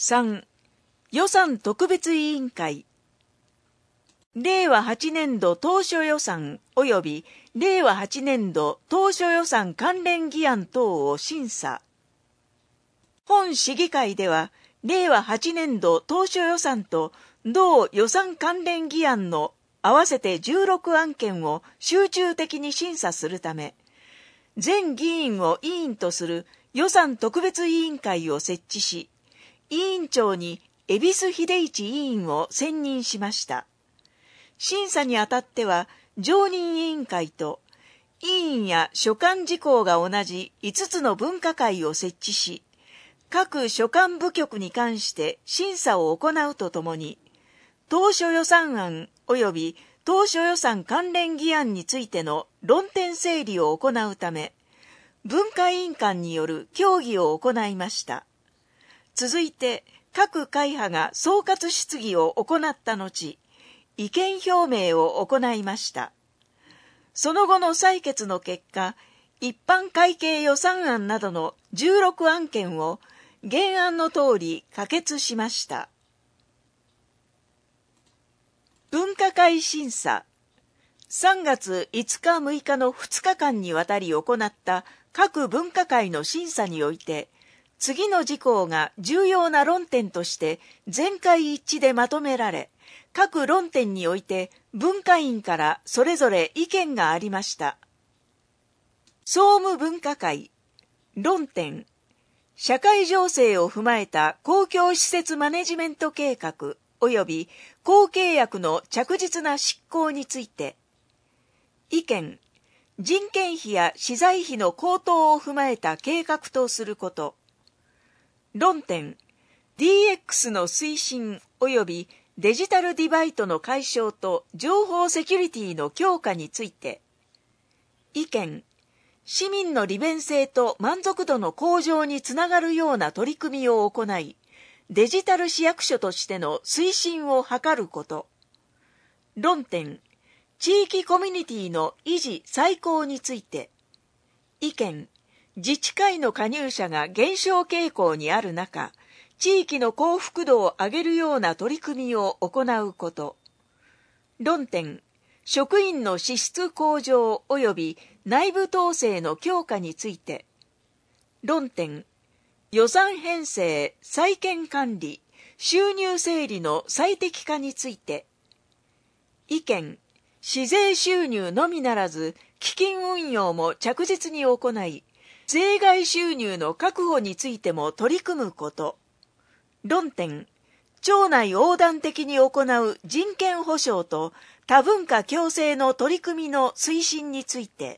3. 予算特別委員会。令和8年度当初予算及び令和8年度当初予算関連議案等を審査。本市議会では、令和8年度当初予算と同予算関連議案の合わせて16案件を集中的に審査するため、全議員を委員とする予算特別委員会を設置し、委員長に恵比寿秀一委員を選任しました。審査にあたっては、常任委員会と委員や所管事項が同じ5つの分科会を設置し、各所管部局に関して審査を行うとともに、当初予算案及び当初予算関連議案についての論点整理を行うため、文化委員間による協議を行いました。続いて、各会派が総括質疑を行った後、意見表明を行いました。その後の採決の結果、一般会計予算案などの16案件を原案の通り可決しました。分科会審査。3月5日6日の2日間にわたり行った各分科会の審査において、次の事項が重要な論点として全会一致でまとめられ、各論点において分科員からそれぞれ意見がありました。総務分科会。論点。社会情勢を踏まえた公共施設マネジメント計画及び公契約の着実な執行について。意見。人件費や資材費の高騰を踏まえた計画とすること。論点。DX の推進及びデジタルディバイドの解消と情報セキュリティの強化について。意見。市民の利便性と満足度の向上につながるような取り組みを行い、デジタル市役所としての推進を図ること。論点。地域コミュニティの維持再興について。意見。自治会の加入者が減少傾向にある中、地域の幸福度を上げるような取り組みを行うこと。論点。職員の資質向上及び内部統制の強化について。論点。予算編成、再建管理、収入整理の最適化について。意見。市税収入のみならず、基金運用も着実に行い、税外収入の確保についても取り組むこと。論点。庁内横断的に行う人権保障と多文化共生の取り組みの推進について。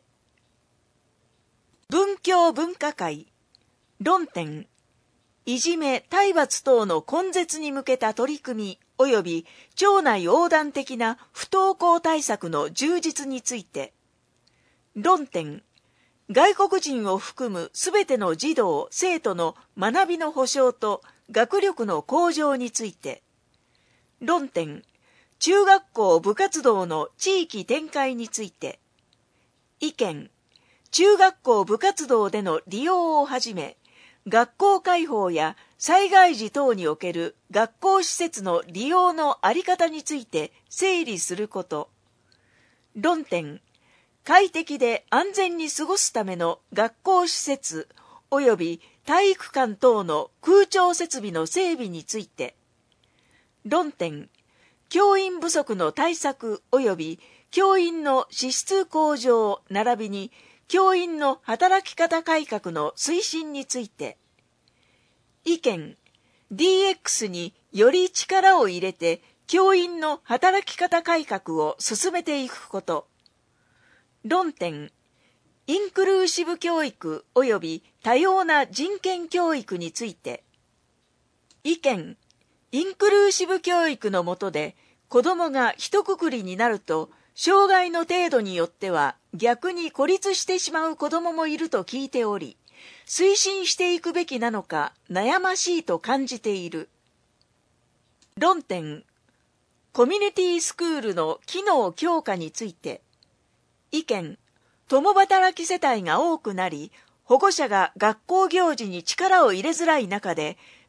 文教分科会。論点。いじめ、体罰等の根絶に向けた取り組み及び庁内横断的な不登校対策の充実について。論点。外国人を含むすべての児童・生徒の学びの保障と学力の向上について。論点。中学校部活動の地域展開について。意見。中学校部活動での利用をはじめ、学校開放や災害時等における学校施設の利用の在り方について整理すること。論点。快適で安全に過ごすための学校施設及び体育館等の空調設備の整備について。論点。教員不足の対策及び教員の資質向上並びに教員の働き方改革の推進について。意見。DX により力を入れて教員の働き方改革を進めていくこと。論点。インクルーシブ教育及び多様な人権教育について。意見。インクルーシブ教育の下で子どもが一括りになると障害の程度によっては逆に孤立してしまう子どももいると聞いており、推進していくべきなのか悩ましいと感じている。論点。コミュニティスクールの機能強化について。意見。共働き世帯が多くなり、保護者が学校行事に力を入れづらい中で、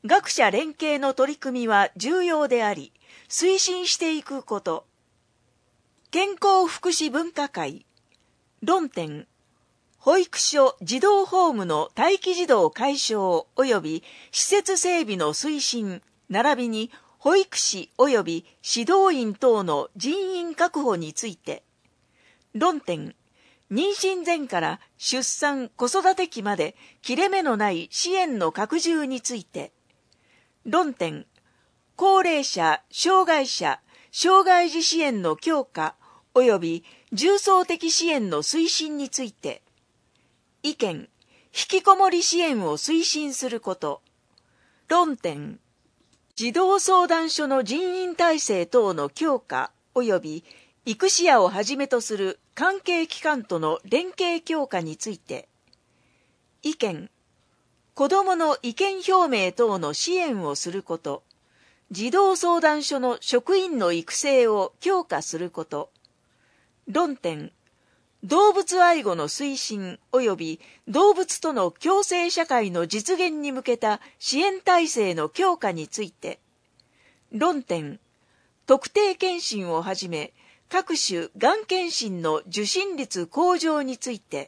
学者連携の取り組みは重要であり、推進していくこと。健康福祉分科会。論点。保育所児童ホームの待機児童解消及び施設整備の推進、並びに保育士及び指導員等の人員確保について。論点。妊娠前から出産・子育て期まで切れ目のない支援の拡充について。論点。高齢者、障害者、障害児支援の強化及び重層的支援の推進について。意見。引きこもり支援を推進すること。論点。児童相談所の人員体制等の強化及び育児屋をはじめとする関係機関との連携強化について。意見。子どもの意見表明等の支援をすること。児童相談所の職員の育成を強化すること。論点。動物愛護の推進及び動物との共生社会の実現に向けた支援体制の強化について。論点。特定健診をはじめ各種がん検診の受診率向上について。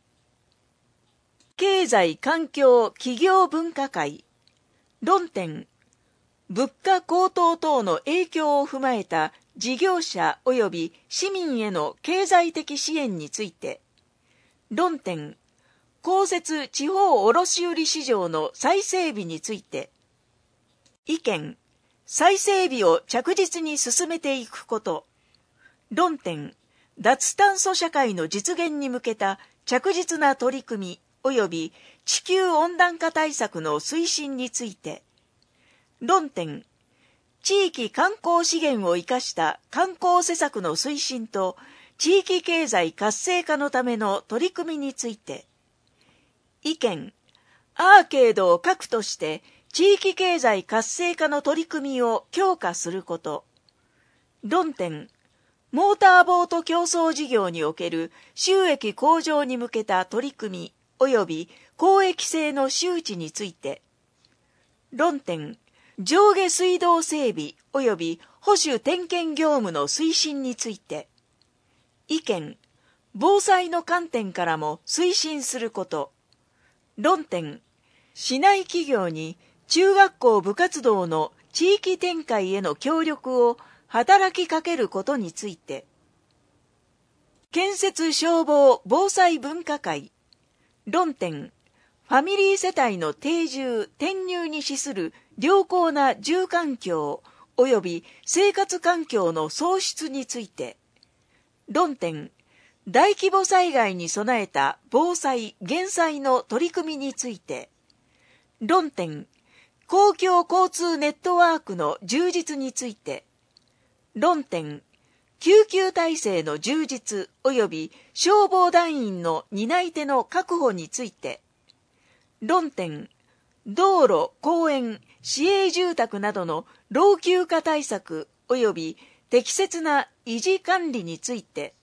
経済環境企業分科会。論点。物価高騰等の影響を踏まえた事業者及び市民への経済的支援について。論点。公設地方卸売市場の再整備について。意見。再整備を着実に進めていくこと。論点。脱炭素社会の実現に向けた着実な取り組み及び地球温暖化対策の推進について。論点。地域観光資源を生かした観光施策の推進と地域経済活性化のための取り組みについて。意見。アーケードを核として地域経済活性化の取り組みを強化すること。論点。モーターボート競争事業における収益向上に向けた取り組み及び公益性の周知について。論点。上下水道整備及び保守点検業務の推進について。意見。防災の観点からも推進すること。論点。市内企業に中学校部活動の地域展開への協力を働きかけることについて。建設消防防災分科会。論点。ファミリー世帯の定住・転入に資する良好な住環境及び生活環境の創出について。論点。大規模災害に備えた防災・減災の取り組みについて。論点。公共交通ネットワークの充実について。論点。救急体制の充実及び消防団員の担い手の確保について。論点。道路・公園・市営住宅などの老朽化対策及び適切な維持管理について。